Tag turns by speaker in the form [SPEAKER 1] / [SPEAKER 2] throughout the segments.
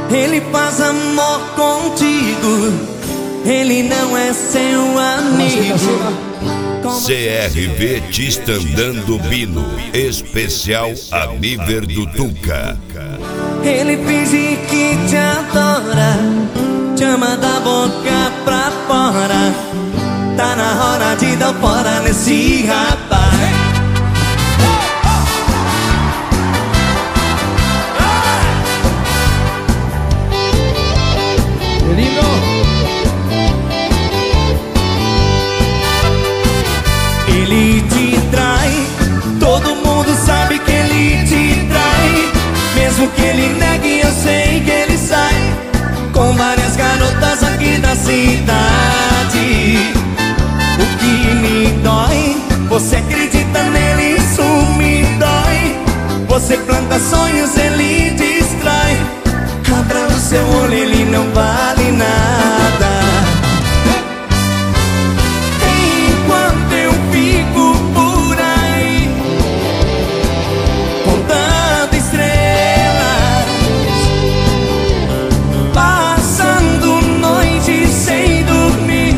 [SPEAKER 1] Ele faz amor contigo, ele não é seu amigo.
[SPEAKER 2] CRV Tistandando Bino, especial Aniver do Tuca.
[SPEAKER 1] Ele finge que te adora, te ama da boca pra fora. Tá na hora de dar fora nesse rapaz. Ele te trai, todo mundo sabe que ele te trai. Mesmo que ele negue, eu sei que ele sai com várias garotas aqui da cidade. O que me dói, você acredita nele, isso me dói. Você planta sonhos, ele destrói. Abra o seu olho, ele não vale nada. Enquanto eu fico por aí contando estrelas, passando noites sem dormir,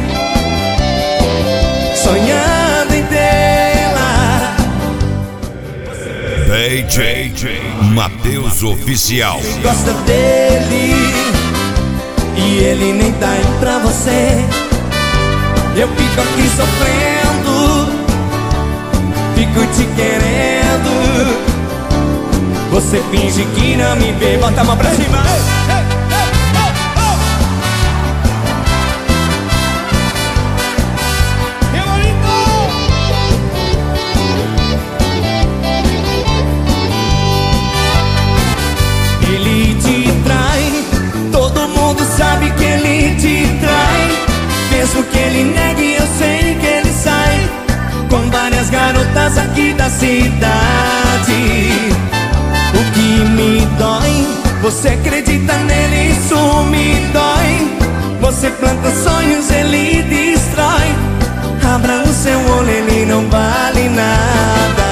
[SPEAKER 1] sonhando em tê-la.
[SPEAKER 2] DJ Matheus Oficial.
[SPEAKER 1] Gosta dele e ele nem tá aí pra você. Eu fico aqui sofrendo, fico te querendo. Você finge que não me vê, bota a mão pra cima. Ele te trai, todo mundo sabe que ele te trai. Mesmo que ele negue, eu sei que ele sai com várias garotas aqui da cidade. O que me dói, você acredita nele, isso me dói. Você planta sonhos, ele destrói. Abra o seu olho, ele não vale nada.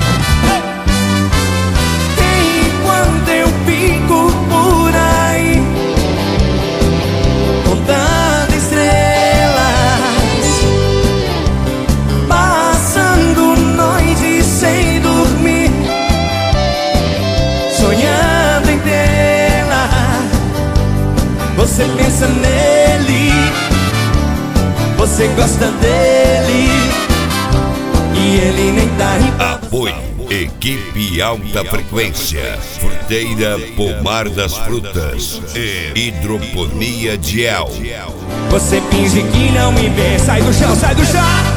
[SPEAKER 1] Enquanto eu fico por aí contando estrelas, passando noites sem dormir, sonhando em tê-la. Você pensa nele, você gosta dele e ele nem tá aí pra você.
[SPEAKER 2] Apoio Equipe Alta Frequência, Fruteira Pomar das Frutas e Hidroponia Diel.
[SPEAKER 1] Você finge que não me vê, sai do chão, sai do chão.